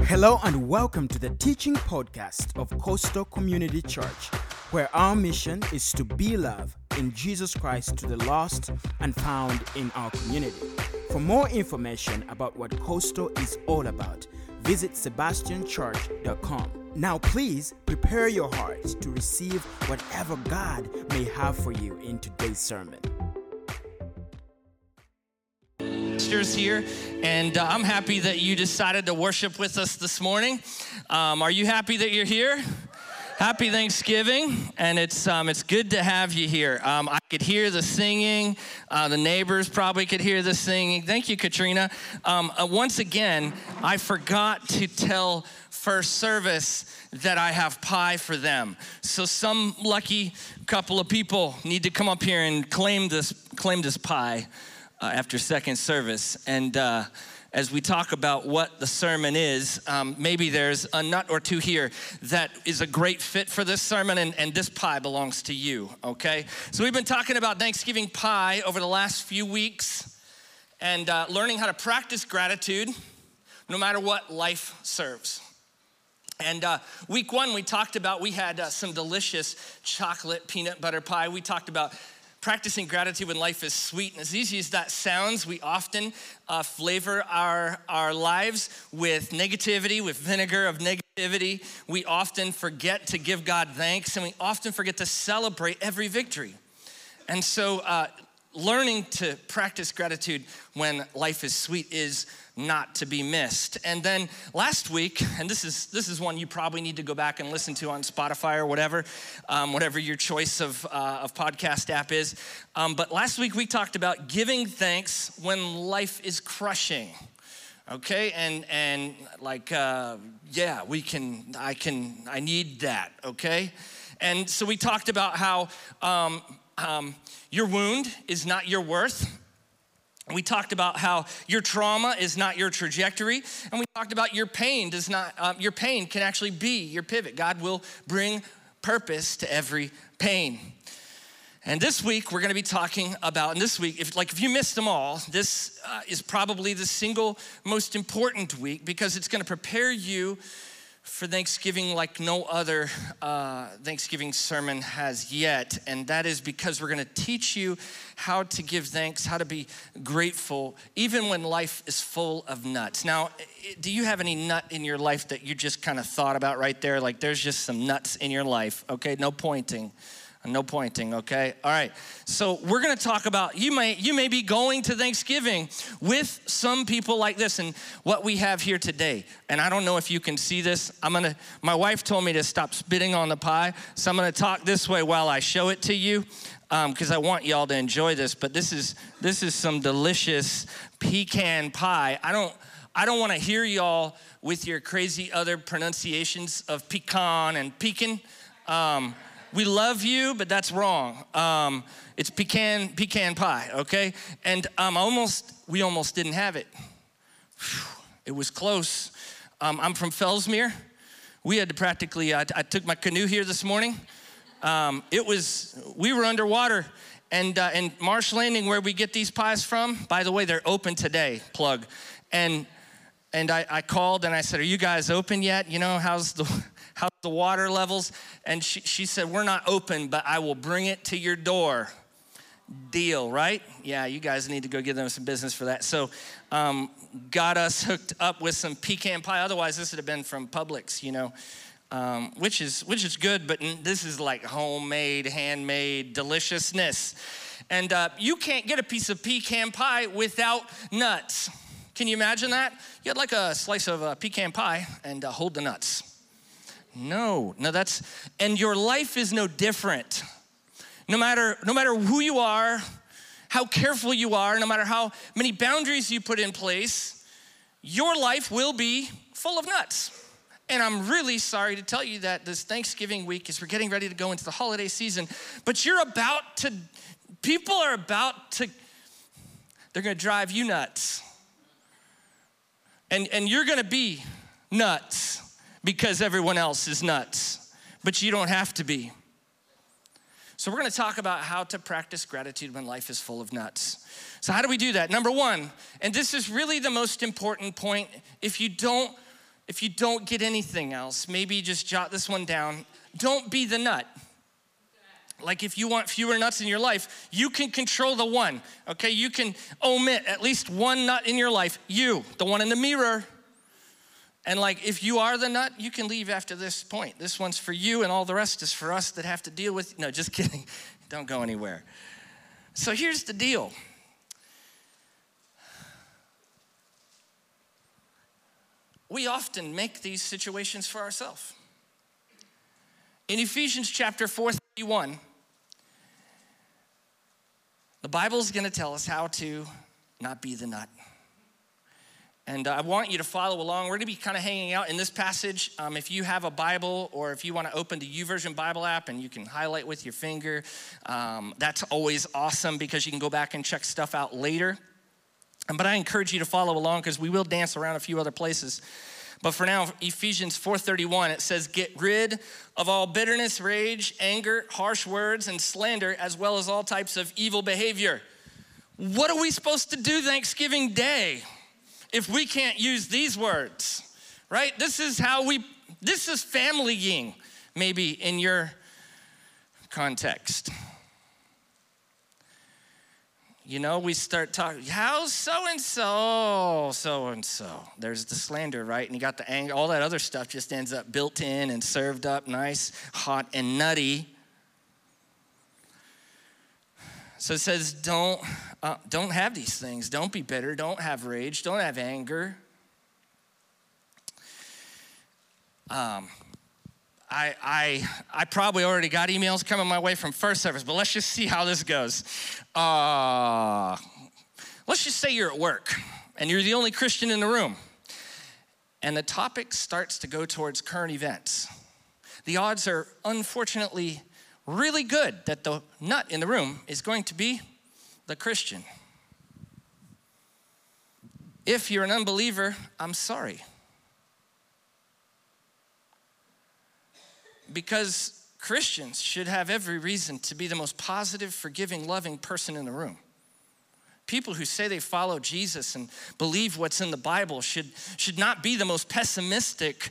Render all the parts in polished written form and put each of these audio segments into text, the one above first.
Hello and welcome to the teaching podcast of Coastal Community Church, where our mission is to be love in Jesus Christ to the lost and found in our community. For more information about what Coastal is all about, visit sebastianchurch.com. Now please prepare your hearts to receive whatever God may have for you in today's sermon. Here, and I'm happy that you decided to worship with us this morning. Are you happy that you're here? Happy Thanksgiving, and it's good to have you here. I could hear the singing. The neighbors probably could hear the singing. Thank you, Katrina. Once again, I forgot to tell first service that I have pie for them. So some lucky couple of people need to come up here and claim this pie after second service. And as we talk about what the sermon is, maybe there's a nut or two here that is a great fit for this sermon, and this pie belongs to you, okay? So we've been talking about Thanksgiving pie over the last few weeks and learning how to practice gratitude no matter what life serves. And week one, we had some delicious chocolate peanut butter pie. We talked about practicing gratitude when life is sweet. And as easy as that sounds, we often flavor our lives with negativity, with vinegar of negativity. We often forget to give God thanks, and we often forget to celebrate every victory. And so learning to practice gratitude when life is sweet is not to be missed. And then last week, and this is one you probably need to go back and listen to on Spotify or whatever your choice of podcast app is. But last week we talked about giving thanks when life is crushing. Okay, and like, I need that, okay? And so we talked about how your wound is not your worth. We talked about how your trauma is not your trajectory, and we talked about your pain your pain can actually be your pivot. God will bring purpose to every pain. And this week we're going to be talking about, and this week, if you missed them all, this is probably the single most important week because it's going to prepare you for Thanksgiving like no other Thanksgiving sermon has yet. And that is because we're going to teach you how to give thanks, how to be grateful, even when life is full of nuts. Now, do you have any nut in your life that you just kind of thought about right there? Like there's just some nuts in your life, okay? No pointing. No pointing, okay? All right, so we're gonna talk about, you may be going to Thanksgiving with some people like this, and what we have here today, and I don't know if you can see this, my wife told me to stop spitting on the pie, so I'm gonna talk this way while I show it to you, because I want y'all to enjoy this, but this is some delicious pecan pie. I don't wanna hear y'all with your crazy other pronunciations of pecan and pecan. We love you, but that's wrong. It's pecan pie, okay? And we almost didn't have it. It was close. I'm from Fellsmere. We had to practically, I took my canoe here this morning. We were underwater. And in Marsh Landing, where we get these pies from, by the way, they're open today, plug. And I called and I said, are you guys open yet? You know, how's the water levels? And she said, we're not open, but I will bring it to your door. Deal, right? Yeah, you guys need to go give them some business for that. So got us hooked up with some pecan pie. Otherwise, this would have been from Publix, you know, which is good, but this is like homemade, handmade deliciousness. And you can't get a piece of pecan pie without nuts. Can you imagine that? You had like a slice of pecan pie and hold the nuts. No, and your life is no different. No matter who you are, how careful you are, no matter how many boundaries you put in place, your life will be full of nuts. And I'm really sorry to tell you that this Thanksgiving week, as we're getting ready to go into the holiday season, but people are they're gonna drive you nuts. And you're gonna be nuts. Because everyone else is nuts, but you don't have to be. So we're gonna talk about how to practice gratitude when life is full of nuts. So how do we do that? Number one, and this is really the most important point, if you don't if you don't get anything else, maybe just jot this one down. Don't be the nut. Like if you want fewer nuts in your life, you can control the one, okay? You can omit at least one nut in your life. You, the one in the mirror. And like if you are the nut, you can leave after this point. This one's for you and all the rest is for us that have to deal with, no, just kidding. Don't go anywhere. So here's the deal. We often make these situations for ourselves. In Ephesians chapter 4:31, the Bible's gonna tell us how to not be the nut. And I want you to follow along. We're gonna be kind of hanging out in this passage. If you have a Bible or if you wanna open the YouVersion Bible app and you can highlight with your finger, that's always awesome because you can go back and check stuff out later. But I encourage you to follow along because we will dance around a few other places. But for now, Ephesians 4:31, it says, get rid of all bitterness, rage, anger, harsh words, and slander, as well as all types of evil behavior. What are we supposed to do Thanksgiving Day if we can't use these words, right? This is familying, maybe in your context. You know, we start talking, how's so-and-so? There's the slander, right? And you got the anger, all that other stuff just ends up built in and served up nice, hot, and nutty. So it says, don't have these things. Don't be bitter. Don't have rage. Don't have anger. I probably already got emails coming my way from first service, but let's just see how this goes. Let's just say you're at work and you're the only Christian in the room and the topic starts to go towards current events. The odds are unfortunately really good that the nut in the room is going to be the Christian. If you're an unbeliever, I'm sorry. Because Christians should have every reason to be the most positive, forgiving, loving person in the room. People who say they follow Jesus and believe what's in the Bible should not be the most pessimistic,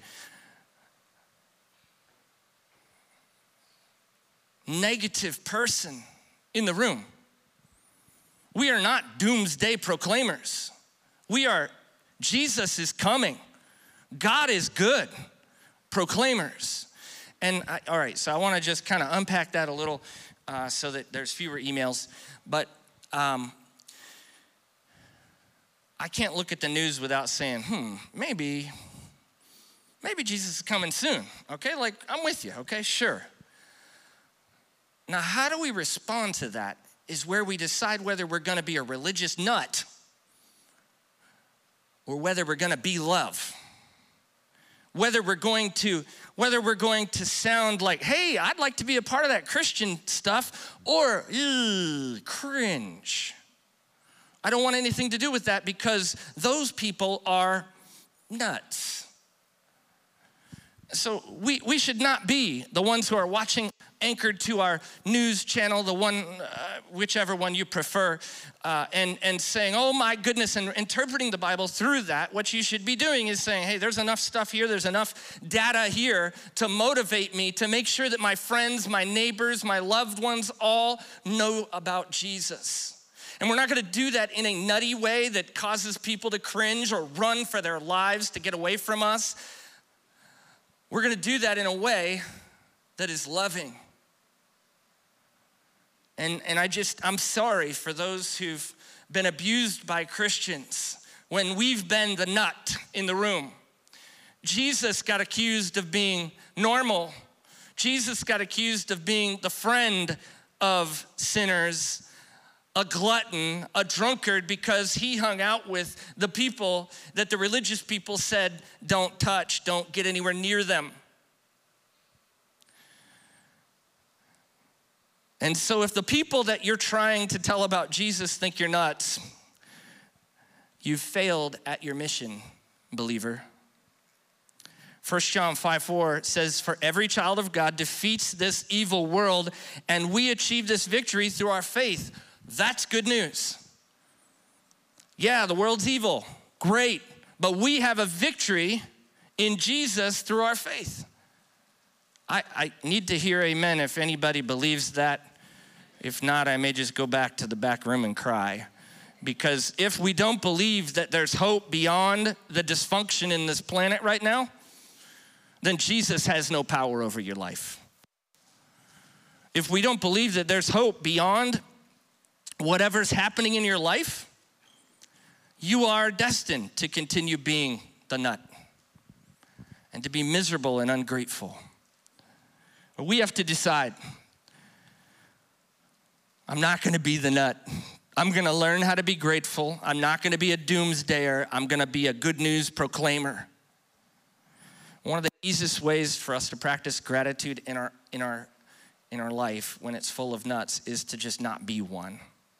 negative person in the room. We are not doomsday proclaimers. We are, Jesus is coming. God is good proclaimers. And all right, so I want to just kind of unpack that a little so that there's fewer emails. But I can't look at the news without saying, maybe Jesus is coming soon, okay? Like, I'm with you, okay? Sure. Now, how do we respond to that is where we decide whether we're going to be a religious nut or whether we're going to be love. Whether we're going to sound like, hey, I'd like to be a part of that Christian stuff, or cringe. I don't want anything to do with that because those people are nuts. So we should not be the ones who are watching anchored to our news channel, the one, whichever one you prefer, and saying, oh my goodness, and interpreting the Bible through that. What you should be doing is saying, hey, there's enough stuff here, there's enough data here to motivate me to make sure that my friends, my neighbors, my loved ones all know about Jesus. And we're not gonna do that in a nutty way that causes people to cringe or run for their lives to get away from us. We're gonna do that in a way that is loving. And I'm sorry for those who've been abused by Christians when we've been the nut in the room. Jesus got accused of being normal. Jesus got accused of being the friend of sinners, a glutton, a drunkard, because he hung out with the people that the religious people said, don't touch, don't get anywhere near them. And so if the people that you're trying to tell about Jesus think you're nuts, you've failed at your mission, believer. 1 John 5:4 says, for every child of God defeats this evil world, and we achieve this victory through our faith. That's good news. Yeah, the world's evil, great, but we have a victory in Jesus through our faith. I need to hear amen if anybody believes that. If not, I may just go back to the back room and cry. Because if we don't believe that there's hope beyond the dysfunction in this planet right now, then Jesus has no power over your life. If we don't believe that there's hope beyond whatever's happening in your life, you are destined to continue being the nut and to be miserable and ungrateful. But we have to decide, I'm not gonna be the nut. I'm gonna learn how to be grateful. I'm not gonna be a doomsdayer. I'm gonna be a good news proclaimer. One of the easiest ways for us to practice gratitude in our life when it's full of nuts is to just not be one.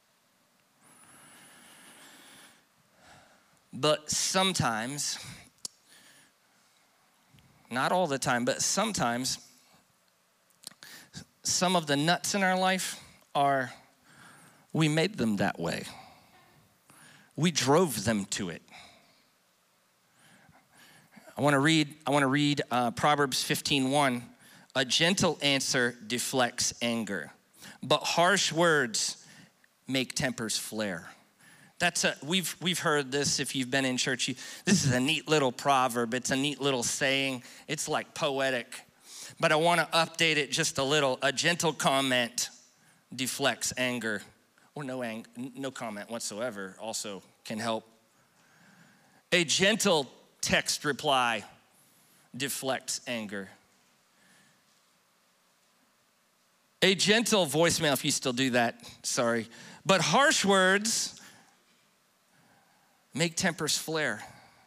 But sometimes, not all the time, but sometimes, some of the nuts in our life we made them that way. We drove them to it. I want to read Proverbs 15:1. A gentle answer deflects anger, but harsh words make tempers flare. We've heard this if you've been in church. This is a neat little proverb. It's a neat little saying. It's like poetic. But I want to update it just a little. A gentle comment deflects anger, or no comment whatsoever also can help. A gentle text reply deflects anger. A gentle voicemail, if you still do that, sorry. But harsh words make tempers flare.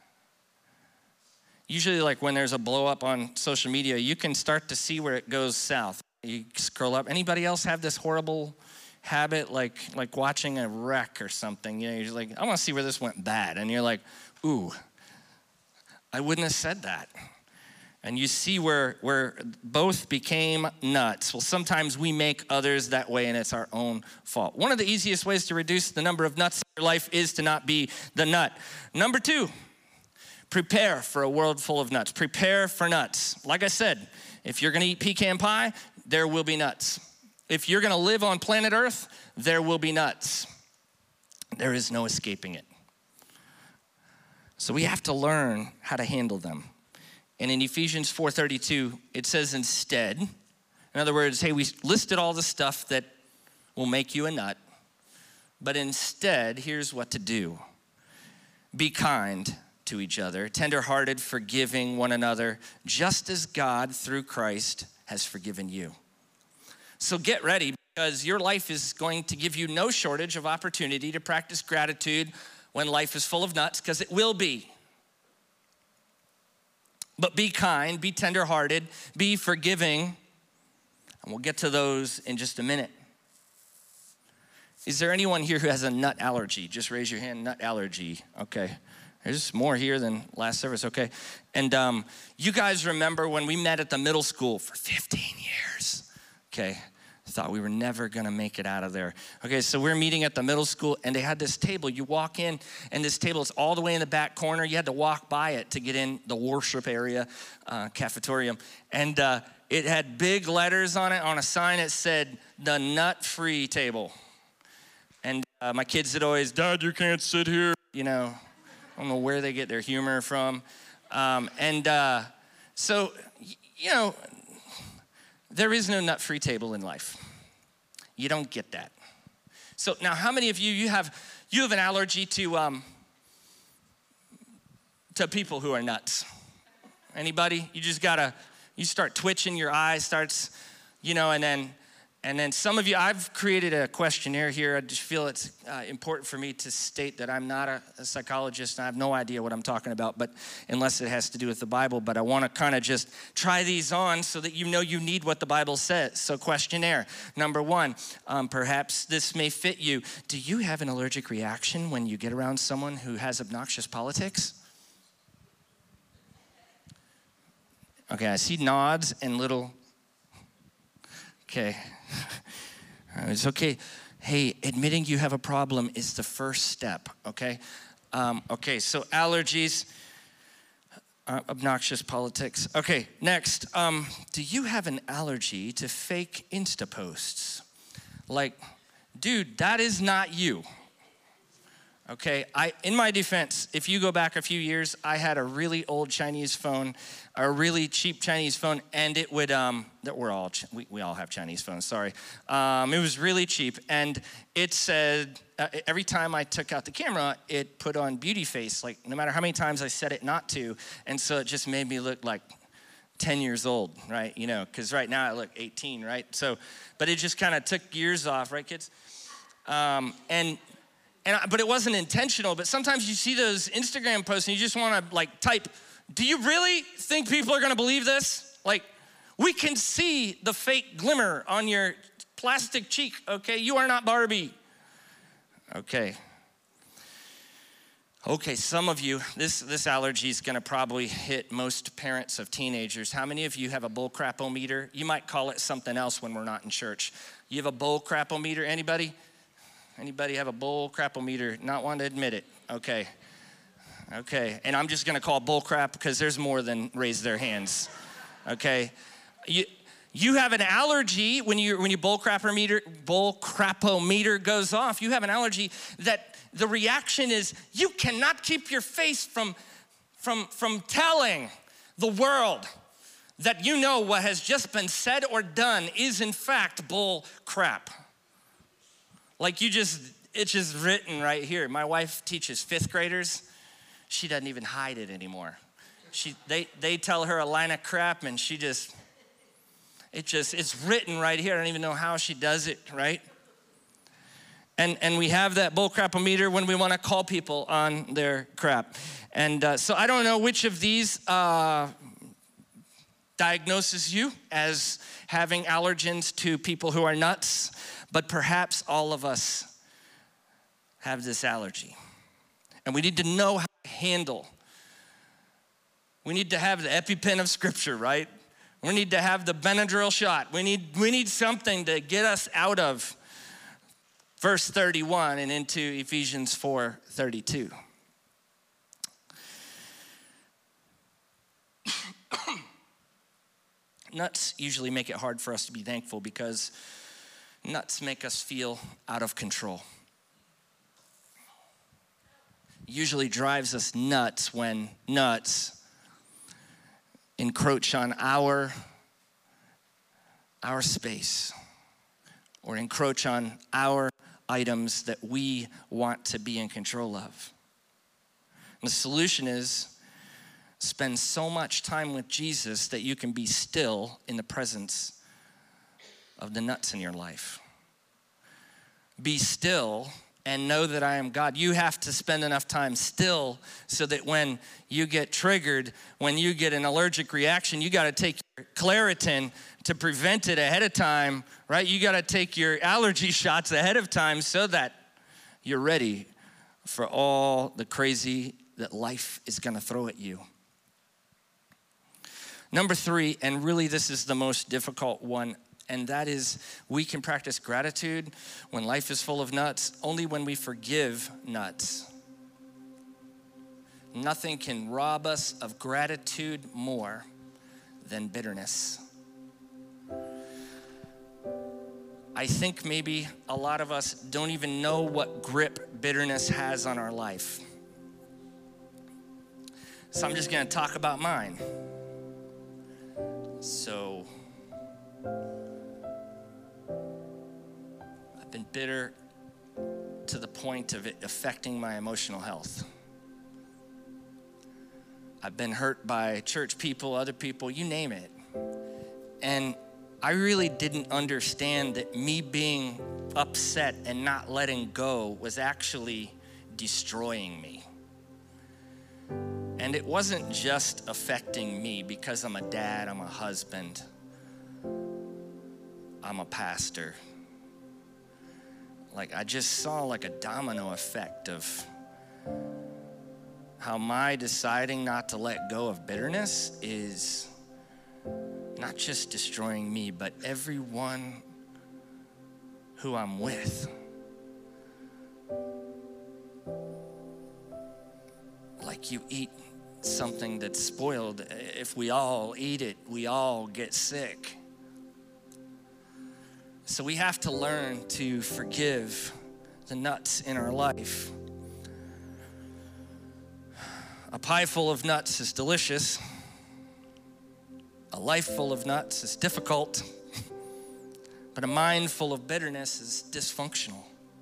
Usually like when there's a blow up on social media, you can start to see where it goes south. You scroll up. Anybody else have this horrible habit like watching a wreck or something? You know, you're just like, I want to see where this went bad. And you're like, ooh, I wouldn't have said that. And you see where both became nuts. Well, sometimes we make others that way, and it's our own fault. One of the easiest ways to reduce the number of nuts in your life is to not be the nut. Number 2, prepare for a world full of nuts. Prepare for nuts. Like I said, if you're gonna eat pecan pie, there will be nuts. If you're gonna live on planet Earth, there will be nuts. There is no escaping it. So we have to learn how to handle them. And in Ephesians 4:32, it says instead, in other words, hey, we listed all the stuff that will make you a nut, but instead, here's what to do. Be kind to each other, tenderhearted, forgiving one another, just as God, through Christ, has forgiven you. So get ready, because your life is going to give you no shortage of opportunity to practice gratitude when life is full of nuts, because it will be. But be kind, be tenderhearted, be forgiving, and we'll get to those in just a minute. Is there anyone here who has a nut allergy? Just raise your hand, nut allergy. Okay, there's more here than last service, okay. And you guys remember when we met at the middle school for 15 years, okay. Thought we were never gonna make it out of there. Okay, so we're meeting at the middle school, and they had this table. You walk in, and this table is all the way in the back corner. You had to walk by it to get in the worship area, cafetorium. And it had big letters on it, on a sign that said, the nut-free table. And my kids would always, Dad, you can't sit here. You know, I don't know where they get their humor from. So, you know, there is no nut-free table in life. You don't get that. So now, how many of you have an allergy to people who are nuts? Anybody? You start twitching, your eye starts, you know, and then some of you, I've created a questionnaire here. I just feel it's important for me to state that I'm not a psychologist, and I have no idea what I'm talking about, but unless it has to do with the Bible. But I want to kind of just try these on so that you know you need what the Bible says. So questionnaire, number 1, perhaps this may fit you. Do you have an allergic reaction when you get around someone who has obnoxious politics? Okay, I see nods and little, okay. It's okay. Hey, admitting you have a problem is the first step, okay? Okay, so allergies. Obnoxious politics. Okay, next. Do you have an allergy to fake Insta posts? Like, dude, that is not you. Okay, in my defense, if you go back a few years, I had a really old Chinese phone, a really cheap Chinese phone, and it would, we all have Chinese phones, sorry. It was really cheap, and it said, every time I took out the camera, it put on beauty face, like no matter how many times I said it not to, and so it just made me look like 10 years old, right? You know, because right now I look 18, right? So, but it just kind of took years off, right, kids? But it wasn't intentional, but sometimes you see those Instagram posts and you just want to like type, do you really think people are going to believe this? Like, we can see the fake glimmer on your plastic cheek, okay? You are not Barbie. Okay, some of you, this allergy is going to probably hit most parents of teenagers. How many of you have a bullcrapometer? You might call it something else when we're not in church. You have a bullcrapometer, anybody? Anybody have a bullcrapometer? Not want to admit it. Okay. And I'm just gonna call bullcrap because there's more than raise their hands. Okay. You have an allergy when your bullcrapometer goes off. You have an allergy that the reaction is you cannot keep your face from telling the world that you know what has just been said or done is in fact bull crap. Like it's just written right here. My wife teaches 5th graders. She doesn't even hide it anymore. They tell her a line of crap and it's written right here. I don't even know how she does it, right? And we have that bullcrapometer when we want to call people on their crap. And so I don't know which of these diagnoses you as having allergens to people who are nuts, but perhaps all of us have this allergy. And we need to know how to handle. We need to have the EpiPen of Scripture, right? We need to have the Benadryl shot. We need something to get us out of verse 31 and into Ephesians 4:32. Nuts usually make it hard for us to be thankful because nuts make us feel out of control. Usually drives us nuts when nuts encroach on our space or encroach on our items that we want to be in control of. And the solution is spend so much time with Jesus that you can be still in the presence of the nuts in your life. Be still and know that I am God. You have to spend enough time still so that when you get triggered, when you get an allergic reaction, you got to take your Claritin to prevent it ahead of time, right? You got to take your allergy shots ahead of time so that you're ready for all the crazy that life is going to throw at you. Number 3, and really this is the most difficult one, and that is we can practice gratitude when life is full of nuts only when we forgive nuts. Nothing can rob us of gratitude more than bitterness. I think maybe a lot of us don't even know what grip bitterness has on our life. So I'm just gonna talk about mine. So I've been bitter to the point of it affecting my emotional health. I've been hurt by church people, other people, you name it. And I really didn't understand that me being upset and not letting go was actually destroying me. And it wasn't just affecting me because I'm a dad, I'm a husband, I'm a pastor. Like I just saw like a domino effect of how my deciding not to let go of bitterness is not just destroying me, but everyone who I'm with. Like you eat something that's spoiled. If we all eat it, we all get sick. So we have to learn to forgive the nuts in our life. A pie full of nuts is delicious. A life full of nuts is difficult. But a mind full of bitterness is dysfunctional.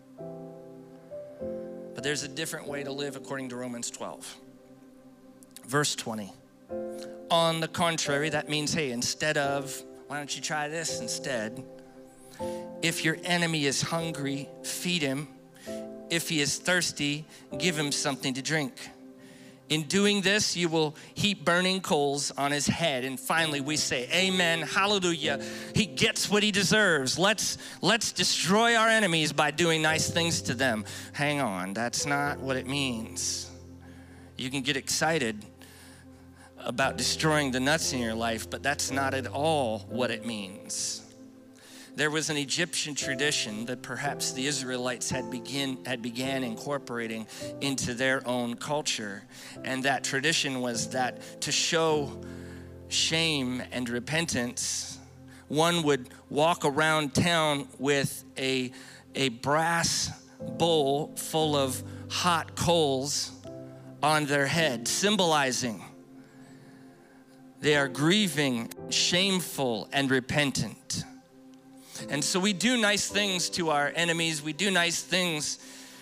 But there's a different way to live according to Romans 12. Verse 20. On the contrary, that means, hey, instead of, why don't you try this instead? If your enemy is hungry, feed him. If he is thirsty, give him something to drink. In doing this, you will heap burning coals on his head. And finally, we say, amen, hallelujah. He gets what he deserves. Let's destroy our enemies by doing nice things to them. Hang on, that's not what it means. You can get excited about destroying the nuts in your life, but that's not at all what it means. There was an Egyptian tradition that perhaps the Israelites had began incorporating into their own culture. And that tradition was that to show shame and repentance, one would walk around town with a brass bowl full of hot coals on their head, symbolizing they are grieving, shameful, and repentant. And so we do nice things to our enemies. We do nice things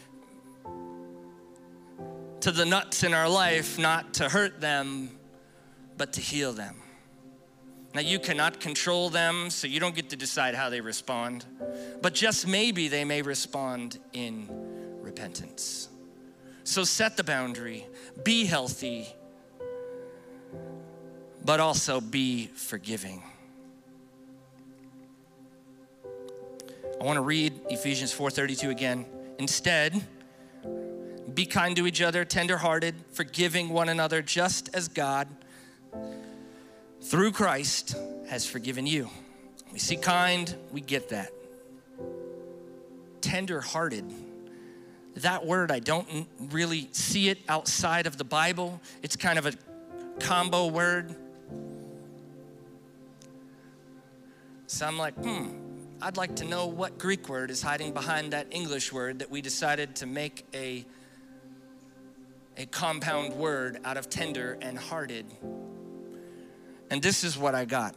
to the nuts in our life, not to hurt them, but to heal them. Now, you cannot control them, so you don't get to decide how they respond. But just maybe they may respond in repentance. So set the boundary, be healthy, but also be forgiving. I want to read Ephesians 4:32 again. Instead, be kind to each other, tenderhearted, forgiving one another, just as God, through Christ, has forgiven you. We see kind, we get that. Tenderhearted. That word, I don't really see it outside of the Bible. It's kind of a combo word. So I'm like, I'd like to know what Greek word is hiding behind that English word that we decided to make a compound word out of tender and hearted. And this is what I got.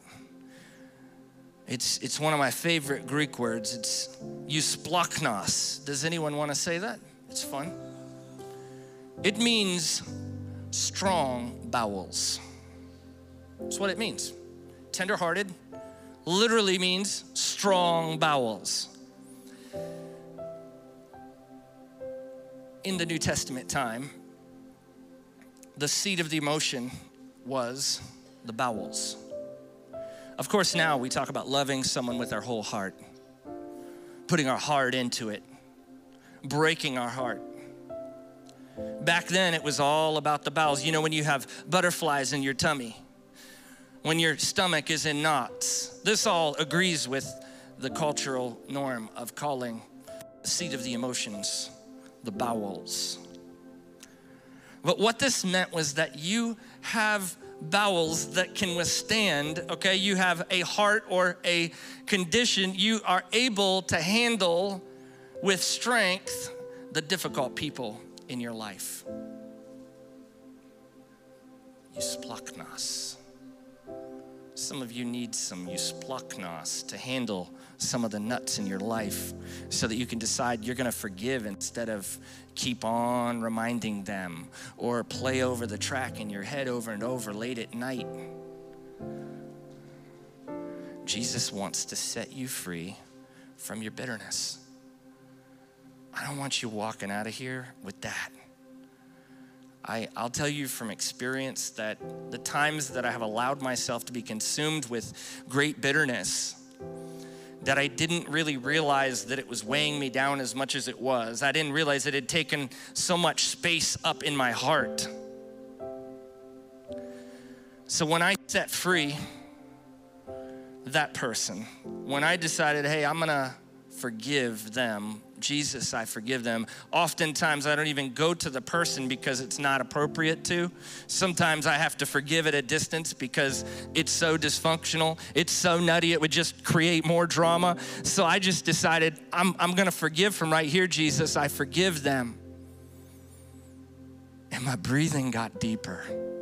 It's one of my favorite Greek words. It's eusplachnos. Does anyone want to say that? It's fun. It means strong bowels. That's what it means. Tender-hearted literally means strong bowels. In the New Testament time, the seat of the emotion was the bowels. Of course, now we talk about loving someone with our whole heart, putting our heart into it, breaking our heart. Back then, it was all about the bowels. You know, when you have butterflies in your tummy, when your stomach is in knots. This all agrees with the cultural norm of calling the seat of the emotions the bowels. But what this meant was that you have bowels that can withstand, okay? You have a heart or a condition you are able to handle with strength the difficult people in your life. Eusplachnos. Some of you need some eusplachnos to handle some of the nuts in your life so that you can decide you're gonna forgive instead of keep on reminding them or play over the track in your head over and over late at night. Jesus wants to set you free from your bitterness. I don't want you walking out of here with that. I'll tell you from experience that the times that I have allowed myself to be consumed with great bitterness, that I didn't really realize that it was weighing me down as much as it was. I didn't realize it had taken so much space up in my heart. So when I set free that person, when I decided, hey, I'm gonna forgive them Jesus, I forgive them. Oftentimes, I don't even go to the person because it's not appropriate to. Sometimes I have to forgive at a distance because it's so dysfunctional. It's so nutty, it would just create more drama. So I just decided, I'm gonna forgive from right here, Jesus. I forgive them. And my breathing got deeper.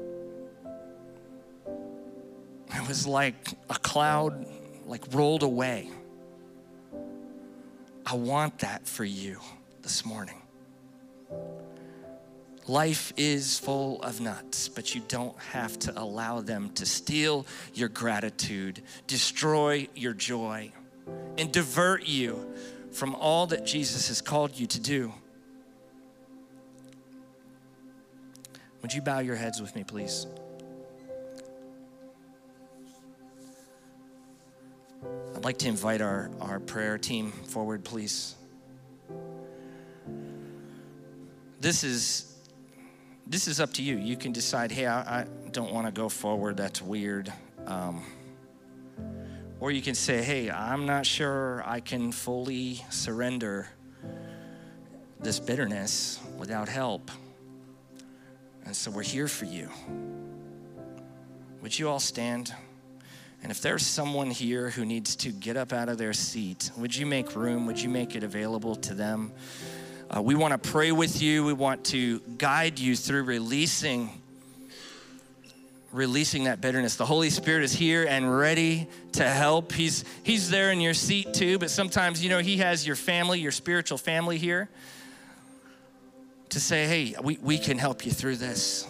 It was like a cloud rolled away. I want that for you this morning. Life is full of nuts, but you don't have to allow them to steal your gratitude, destroy your joy, and divert you from all that Jesus has called you to do. Would you bow your heads with me, please? I'd like to invite our prayer team forward, please. This is up to you. You can decide, hey, I don't want to go forward. That's weird. Or you can say, hey, I'm not sure I can fully surrender this bitterness without help. And so we're here for you. Would you all stand? And if there's someone here who needs to get up out of their seat, would you make room? Would you make it available to them? We want to pray with you. We want to guide you through releasing that bitterness. The Holy Spirit is here and ready to help. He's there in your seat too, but sometimes, he has your family, your spiritual family here to say, hey, we can help you through this.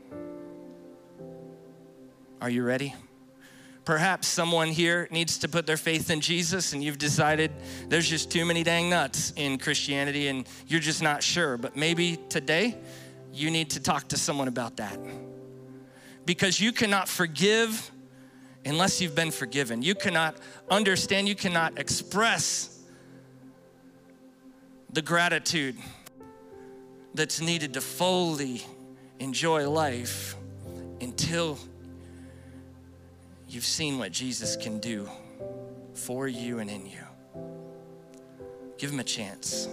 Are you ready? Perhaps someone here needs to put their faith in Jesus and you've decided there's just too many dang nuts in Christianity and you're just not sure. But maybe today you need to talk to someone about that. Because you cannot forgive unless you've been forgiven. You cannot understand, you cannot express the gratitude that's needed to fully enjoy life until you've seen what Jesus can do for you and in you. Give him a chance.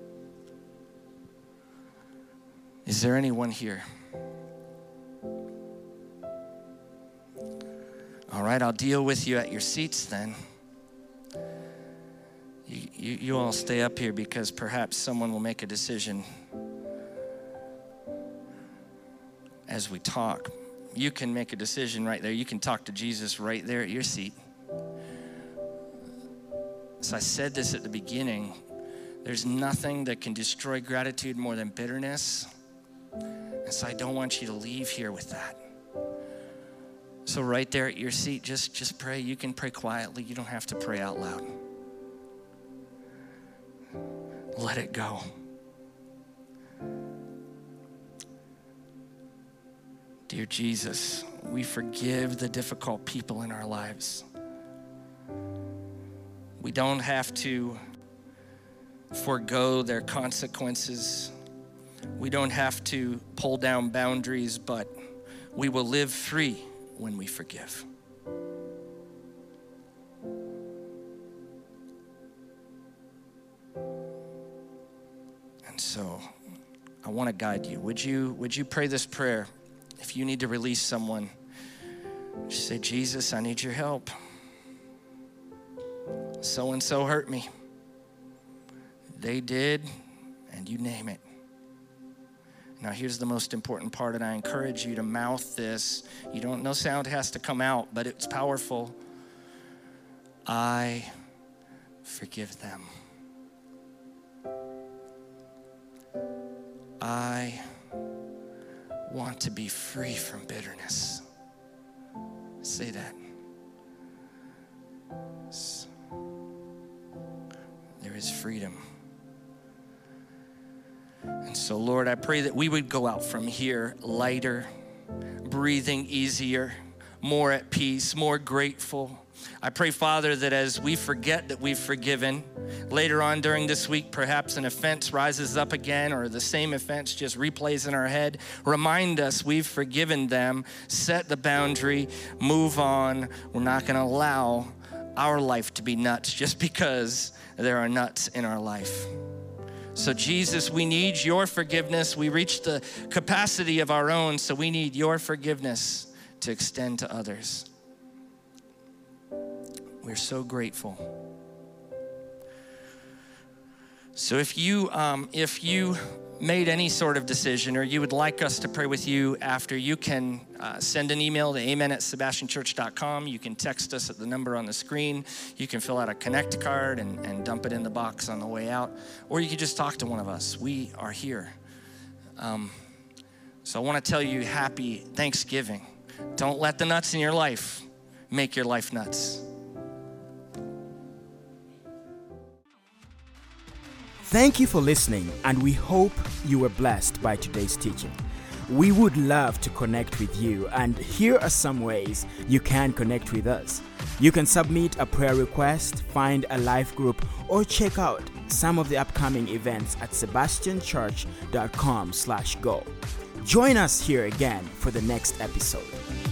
Is there anyone here? All right, I'll deal with you at your seats then. You all stay up here because perhaps someone will make a decision as we talk. You can make a decision right there. You can talk to Jesus right there at your seat. So I said this at the beginning. There's nothing that can destroy gratitude more than bitterness. And so I don't want you to leave here with that. So right there at your seat, just pray. You can pray quietly. You don't have to pray out loud. Let it go. Dear Jesus, we forgive the difficult people in our lives. We don't have to forego their consequences. We don't have to pull down boundaries, but we will live free when we forgive. And so I want to guide you. Would you pray this prayer? If you need to release someone, just say, Jesus, I need your help. So-and-so hurt me. They did, and you name it. Now here's the most important part, and I encourage you to mouth this. You don't, no sound has to come out, but it's powerful. I forgive them. I want to be free from bitterness. Say that. There is freedom. And so, Lord, I pray that we would go out from here lighter, breathing easier, more at peace, more grateful. I pray, Father, that as we forget that we've forgiven, later on during this week, perhaps an offense rises up again or the same offense just replays in our head. Remind us we've forgiven them, set the boundary, move on. We're not going to allow our life to be nuts just because there are nuts in our life. So Jesus, we need your forgiveness. We reach the capacity of our own, so we need your forgiveness to extend to others. We're so grateful. So if you made any sort of decision, or you would like us to pray with you after, you can send an email to amen@sebastianchurch.com. You can text us at the number on the screen. You can fill out a connect card and dump it in the box on the way out. Or you can just talk to one of us. We are here. So I want to tell you happy Thanksgiving. Don't let the nuts in your life make your life nuts. Thank you for listening, and we hope you were blessed by today's teaching. We would love to connect with you, and here are some ways you can connect with us. You can submit a prayer request, find a life group, or check out some of the upcoming events at sebastianchurch.com/go. Join us here again for the next episode.